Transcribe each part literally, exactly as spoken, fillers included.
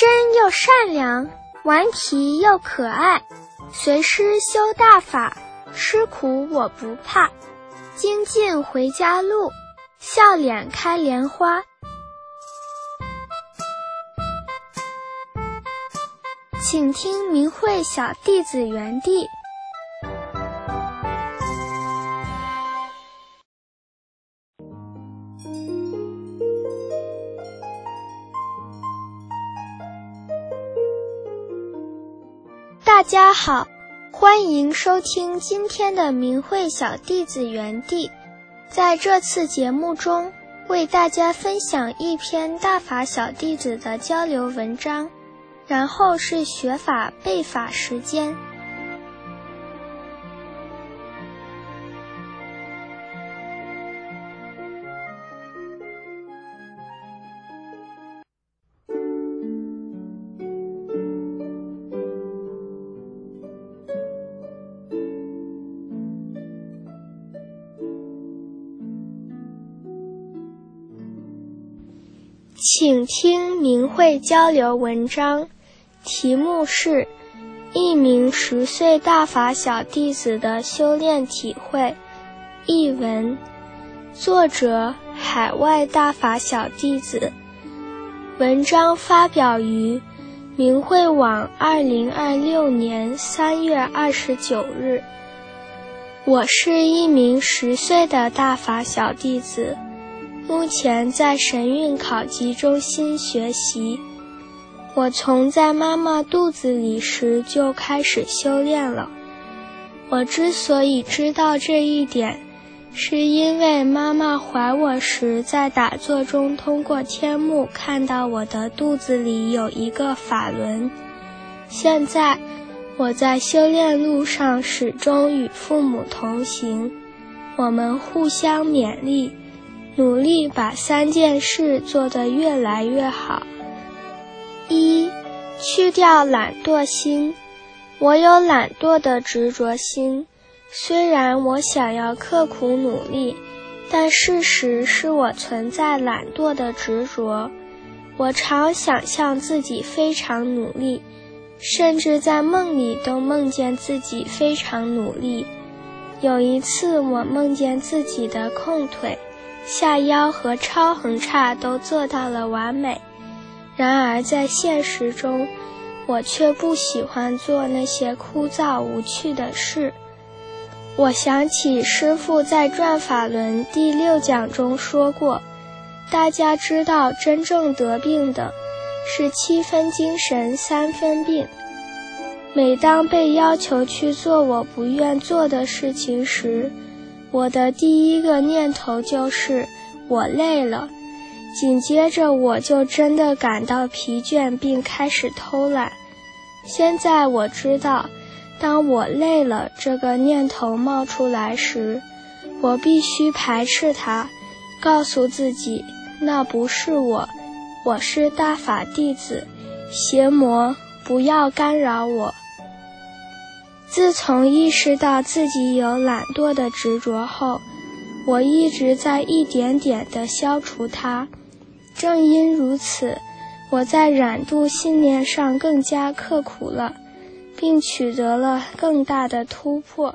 真又善良，顽皮又可爱，随师修大法，吃苦我不怕。精进回家路，笑脸开莲花。请听明慧小弟子园地。大家好，欢迎收听今天的明慧小弟子园地。在这次节目中，为大家分享一篇大法小弟子的交流文章，然后是学法背法时间。请听明慧交流文章，题目是一名十岁大法小弟子的修炼体会。译文，作者海外大法小弟子。文章发表于明慧网二零二六年三月二十九日。我是一名十岁的大法小弟子，目前在神韵考级中心学习。我从在妈妈肚子里时就开始修炼了。我之所以知道这一点，是因为妈妈怀我时在打坐中通过天目看到我的肚子里有一个法轮。现在我在修炼路上始终与父母同行，我们互相勉励，努力把三件事做得越来越好。一、去掉懒惰心。我有懒惰的执着心，虽然我想要刻苦努力，但事实是我存在懒惰的执着。我常想象自己非常努力，甚至在梦里都梦见自己非常努力。有一次我梦见自己的空腿、下腰和超横叉都做到了完美，然而在现实中，我却不喜欢做那些枯燥无趣的事。我想起师父在转法轮第六讲中说过，大家知道真正得病的是七分精神三分病。每当被要求去做我不愿做的事情时，我的第一个念头就是我累了，紧接着我就真的感到疲倦并开始偷懒。现在我知道，当我累了这个念头冒出来时，我必须排斥它，告诉自己那不是我，我是大法弟子，邪魔不要干扰我。自从意识到自己有懒惰的执着后，我一直在一点点地消除它。正因如此，我在染度信念上更加刻苦了，并取得了更大的突破。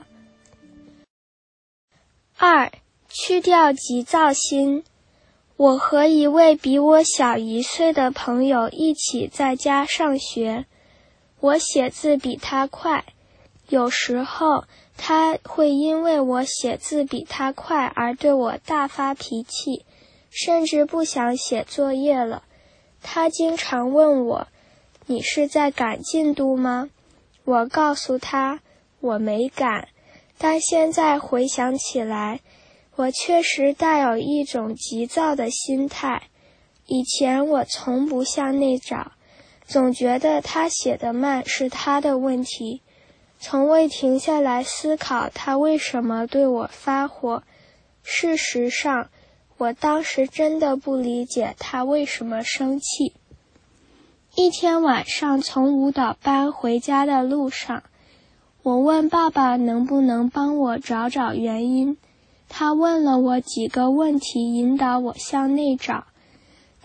二、去掉急躁心。我和一位比我小一岁的朋友一起在家上学，我写字比他快。有时候他会因为我写字比他快而对我大发脾气，甚至不想写作业了。他经常问我，你是在赶进度吗？我告诉他，我没赶，但现在回想起来，我确实带有一种急躁的心态。以前我从不向内找，总觉得他写得慢是他的问题，从未停下来思考他为什么对我发火。事实上，我当时真的不理解他为什么生气。一天晚上从舞蹈班回家的路上，我问爸爸能不能帮我找找原因。他问了我几个问题，引导我向内找。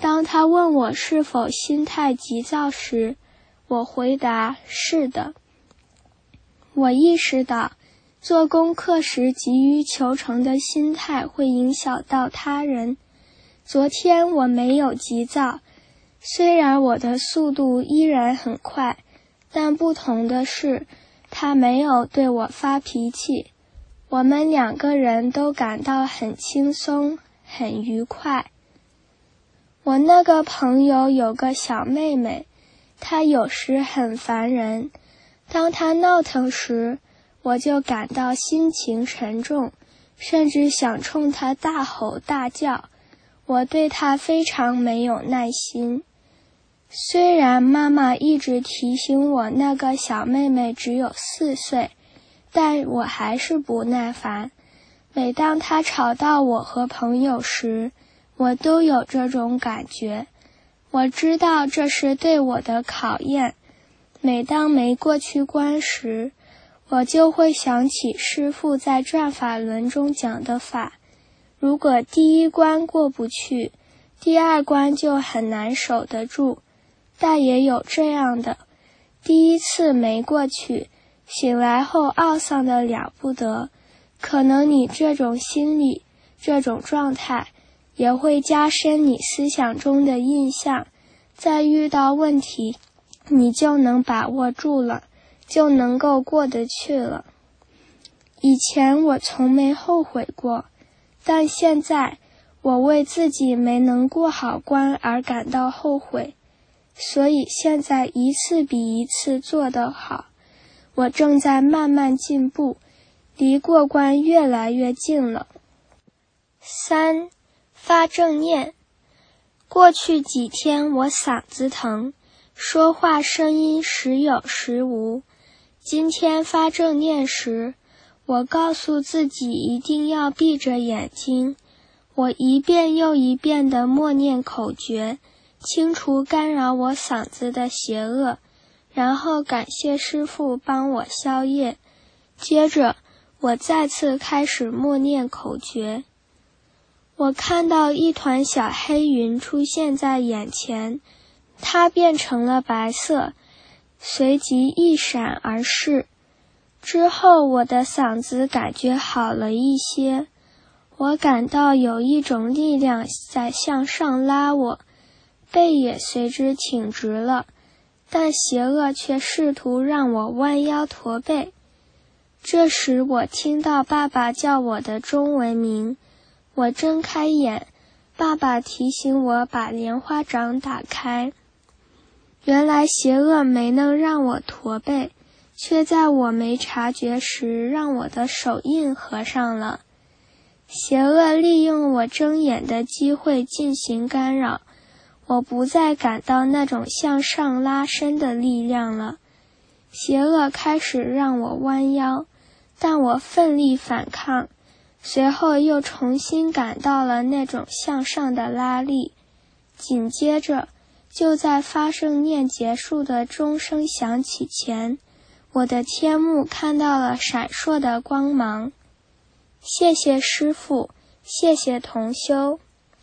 当他问我是否心态急躁时，我回答是的。我意识到做功课时急于求成的心态会影响到他人。昨天我没有急躁，虽然我的速度依然很快，但不同的是，他没有对我发脾气。我们两个人都感到很轻松，很愉快。我那个朋友有个小妹妹，她有时很烦人。当她闹腾时，我就感到心情沉重，甚至想冲她大吼大叫。我对她非常没有耐心。虽然妈妈一直提醒我那个小妹妹只有四岁，但我还是不耐烦。每当她吵到我和朋友时，我都有这种感觉。我知道这是对我的考验。每当没过去关时，我就会想起师父在转法轮中讲的法，如果第一关过不去，第二关就很难守得住。但也有这样的，第一次没过去，醒来后懊丧的了不得。可能你这种心理，这种状态，也会加深你思想中的印象，在遇到问题，你就能把握住了，就能够过得去了。以前我从没后悔过，但现在我为自己没能过好关而感到后悔，所以现在一次比一次做得好。我正在慢慢进步，离过关越来越近了。三、发正念。过去几天我嗓子疼，说话声音时有时无。今天发正念时，我告诉自己一定要闭着眼睛，我一遍又一遍地默念口诀，清除干扰我嗓子的邪恶，然后感谢师父帮我消业。接着，我再次开始默念口诀。我看到一团小黑云出现在眼前，它变成了白色，随即一闪而逝。之后我的嗓子感觉好了一些，我感到有一种力量在向上拉我，背也随之挺直了，但邪恶却试图让我弯腰驼背。这时我听到爸爸叫我的中文名，我睁开眼，爸爸提醒我把莲花掌打开。原来邪恶没能让我驼背，却在我没察觉时让我的手印合上了。邪恶利用我睁眼的机会进行干扰，我不再感到那种向上拉伸的力量了。邪恶开始让我弯腰，但我奋力反抗，随后又重新感到了那种向上的拉力。紧接着，就在发正念结束的钟声响起前，我的天目看到了闪烁的光芒。谢谢师父，谢谢同修。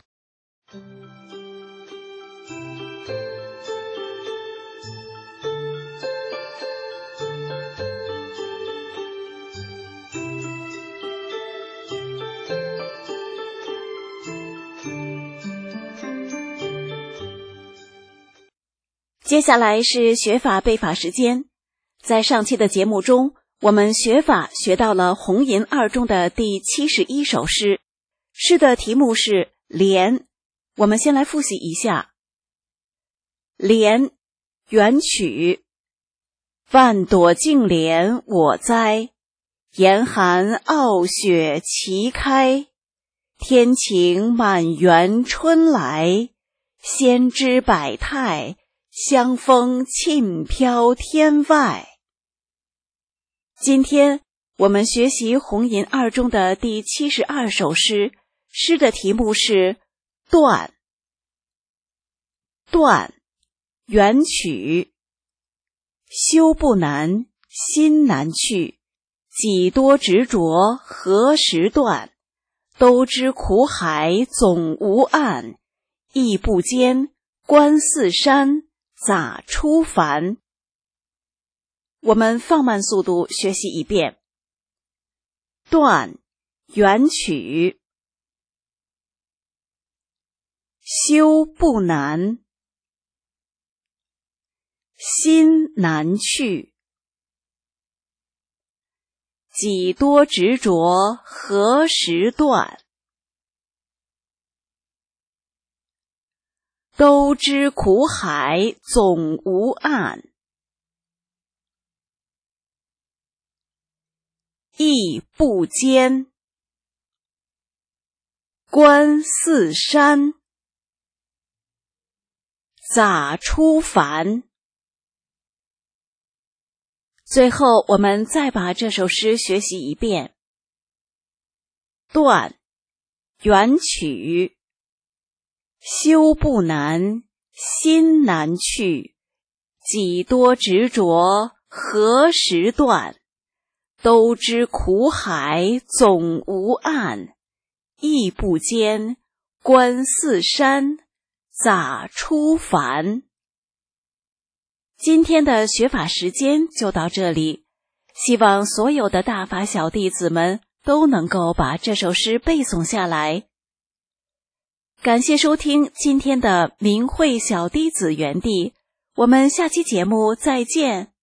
接下来是学法背法时间。在上期的节目中，我们学法学到了红银二中的第七十一首诗，诗的题目是莲。我们先来复习一下。莲，元曲。万朵净莲我栽，严寒傲雪齐开。天晴满园春来，先知百态，香风沁飘天外。今天我们学习红银二中的第七十二首诗，诗的题目是断。断，元曲。修不难，心难去，几多执着何时断？都知苦海总无岸， 意不坚，观四山，咋出凡。我们放慢速度学习一遍。断，元曲。修不难，心难去。几多执着何时断？都知苦海总无岸，意不坚，观四山，咋出凡。最后我们再把这首诗学习一遍。断，元曲。修不难，心难去。几多执着何时断？都知苦海总无岸，意不坚，观四山，咋出凡。今天的学法时间就到这里，希望所有的大法小弟子们都能够把这首诗背诵下来。感谢收听今天的明慧小弟子园地，我们下期节目再见。